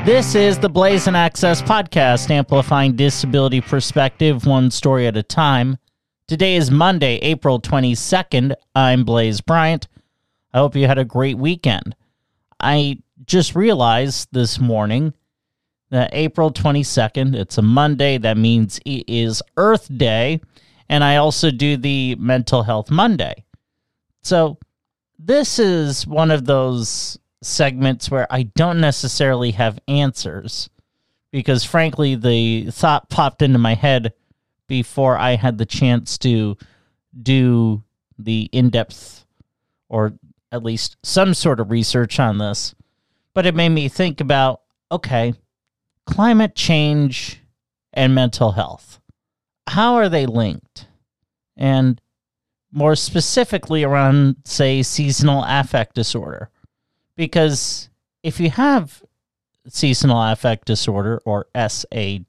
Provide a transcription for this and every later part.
This is the Blaze and Access podcast, amplifying disability perspective one story at a time. Today is Monday, April 22nd. I'm Blaze Bryant. I hope you had a great weekend. I just realized this morning that April 22nd, it's a Monday. That means it is Earth Day, and I also do the Mental Health Monday. So this is one of those segments where I don't necessarily have answers because, frankly, the thought popped into my head before I had the chance to do the in-depth or at least some sort of research on this. But it made me think about, okay, climate change and mental health. How are they linked? And more specifically around, say, seasonal affect disorder. Because if you have seasonal affect disorder, or SAD,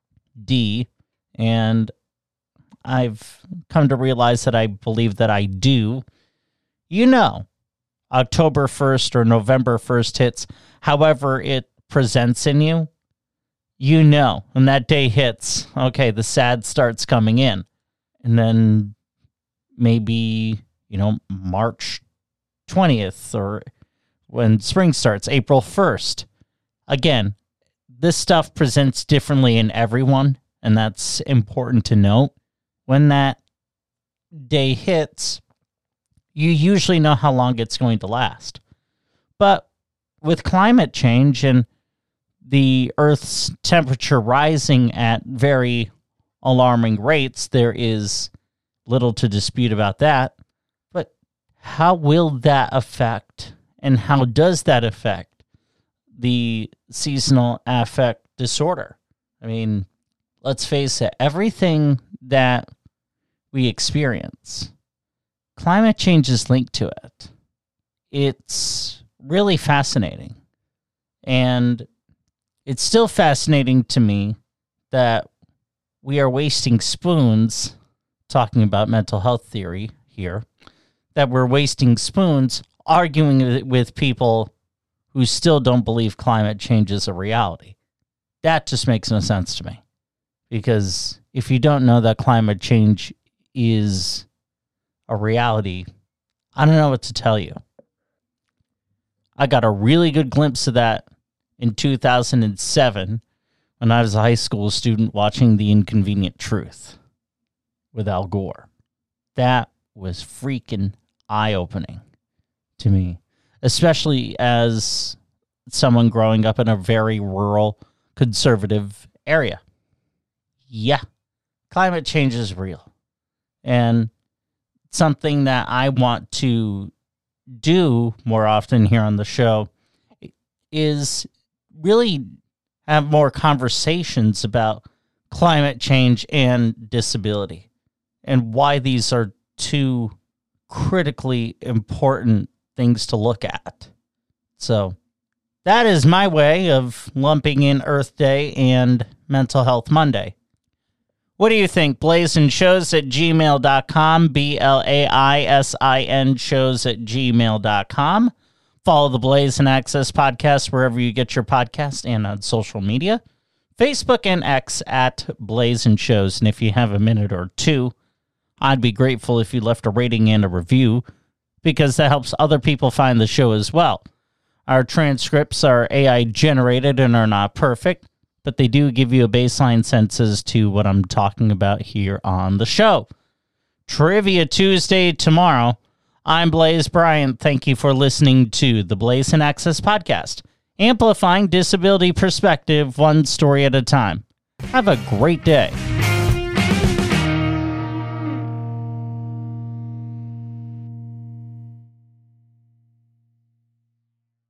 and I've come to realize that I believe that I do, you know, October 1st or November 1st hits, however it presents in you, you know, when that day hits, okay, the sad starts coming in. And then maybe, March 20th or when spring starts, April 1st. Again, this stuff presents differently in everyone, and that's important to note. When that day hits, you usually know how long it's going to last. But with climate change and the Earth's temperature rising at very alarming rates, there is little to dispute about that. But how will that affect, and how does that affect the seasonal affect disorder? I mean, let's face it, everything that we experience, climate change is linked to it. It's really fascinating. And it's still fascinating to me that we are wasting spoons, talking about mental health theory here, that we're wasting spoons arguing with people who still don't believe climate change is a reality. That just makes no sense to me. Because if you don't know that climate change is a reality, I don't know what to tell you. I got a really good glimpse of that in 2007 when I was a high school student watching The Inconvenient Truth with Al Gore. That was freaking eye-opening to me, especially as someone growing up in a very rural, conservative area. Yeah, climate change is real. And something that I want to do more often here on the show is really have more conversations about climate change and disability and why these are two critically important things to look at. So that is my way of lumping in Earth Day and Mental Health Monday. What do you think? blaisin shows@gmail.com, BLAISIN shows@gmail.com. Follow the Blaze and Access podcast wherever you get your podcast and on social media. Facebook and X at Blaze and Shows. And if you have a minute or two, I'd be grateful if you left a rating and a review because that helps other people find the show as well. Our transcripts are AI generated and are not perfect, but they do give you a baseline sense as to what I'm talking about here on the show. Trivia Tuesday tomorrow. I'm Blaze Bryant. Thank you for listening to the Blaze and Access podcast, amplifying disability perspective one story at a time. Have a great day.